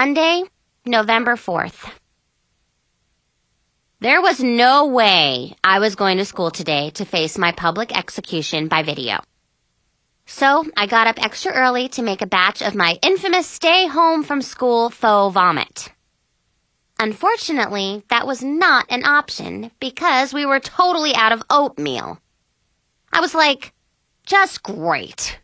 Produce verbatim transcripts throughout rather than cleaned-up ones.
Monday, November fourth. There was no way I was going to school today to face my public execution by video. So I got up extra early to make a batch of my infamous stay home from school faux vomit. Unfortunately, that was not an option because we were totally out of oatmeal. I was like, just great.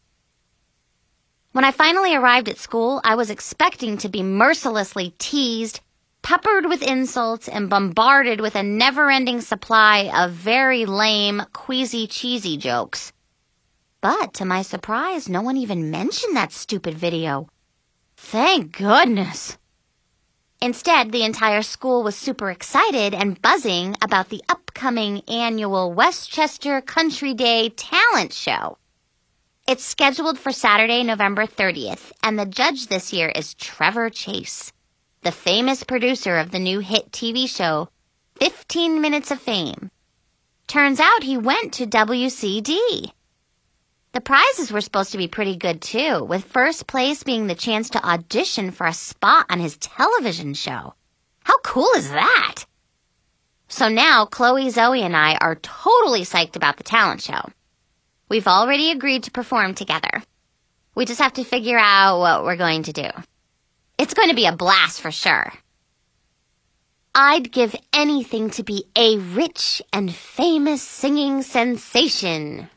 When I finally arrived at school, I was expecting to be mercilessly teased, peppered with insults, and bombarded with a never-ending supply of very lame, queasy, cheesy jokes. But to my surprise, no one even mentioned that stupid video. Thank goodness. Instead, the entire school was super excited and buzzing about the upcoming annual Westchester Country Day talent show. It's scheduled for Saturday, November thirtieth, and the judge this year is Trevor Chase, the famous producer of the new hit T V show, fifteen minutes of Fame. Turns out he went to W C D. The prizes were supposed to be pretty good, too, with first place being the chance to audition for a spot on his television show. How cool is that? So now, Chloe, Zoe, and I are totally psyched about the talent show. We've already agreed to perform together. We just have to figure out what we're going to do. It's going to be a blast for sure. I'd give anything to be a rich and famous singing sensation.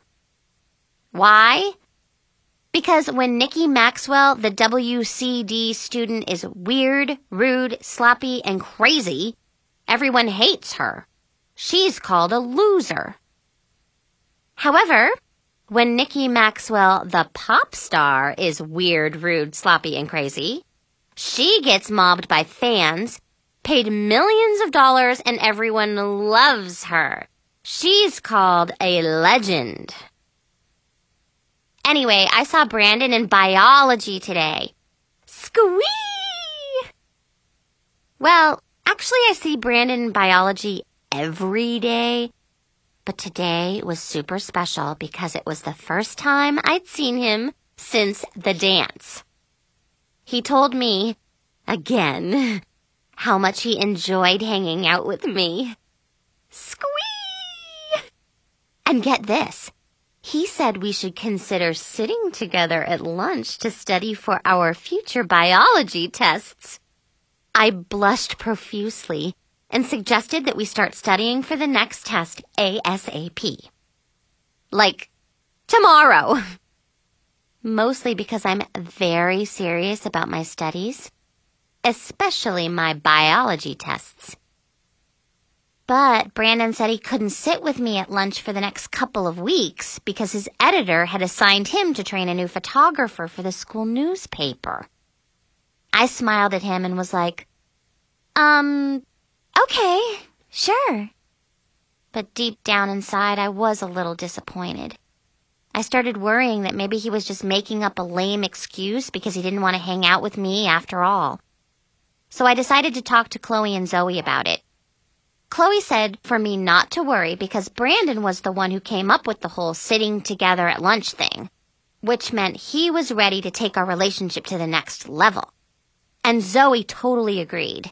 Why? Because when Nikki Maxwell, the W C D student, is weird, rude, sloppy, and crazy, everyone hates her. She's called a loser. However, when Nikki Maxwell, the pop star, is weird, rude, sloppy, and crazy, she gets mobbed by fans, paid millions of dollars, and everyone loves her. She's called a legend. Anyway, I saw Brandon in biology today. Squee! Well, actually I see Brandon in biology every day, but today was super special because it was the first time I'd seen him since the dance. He told me, again, how much he enjoyed hanging out with me. Squee! And get this. He said we should consider sitting together at lunch to study for our future biology tests. I blushed profusely and suggested that we start studying for the next test ASAP. Like, tomorrow. Mostly because I'm very serious about my studies, especially my biology tests. But Brandon said he couldn't sit with me at lunch for the next couple of weeks because his editor had assigned him to train a new photographer for the school newspaper. I smiled at him and was like, um, okay, sure. But deep down inside, I was a little disappointed. I started worrying that maybe he was just making up a lame excuse because he didn't want to hang out with me after all. So I decided to talk to Chloe and Zoe about it. Chloe said for me not to worry because Brandon was the one who came up with the whole sitting together at lunch thing, which meant he was ready to take our relationship to the next level. And Zoe totally agreed.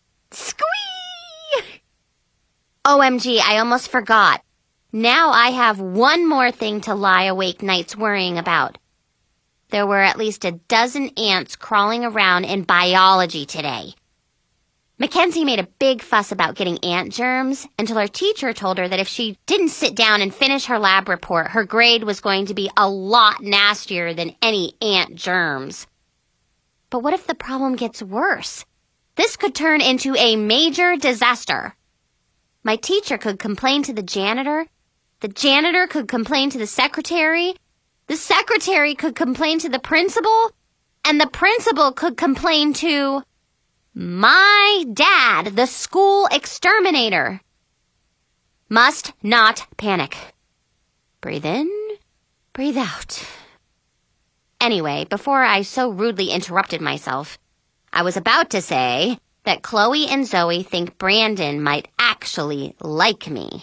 Squee! O M G, I almost forgot. Now I have one more thing to lie awake nights worrying about. There were at least a dozen ants crawling around in biology today. Mackenzie made a big fuss about getting ant germs until her teacher told her that if she didn't sit down and finish her lab report, her grade was going to be a lot nastier than any ant germs. But what if the problem gets worse? This could turn into a major disaster. My teacher could complain to the janitor. The janitor could complain to the secretary. The secretary could complain to the principal. And the principal could complain to my dad, the school exterminator. Must not panic. Breathe in, breathe out. Anyway, before I so rudely interrupted myself, I was about to say that Chloe and Zoe think Brandon might actually like me.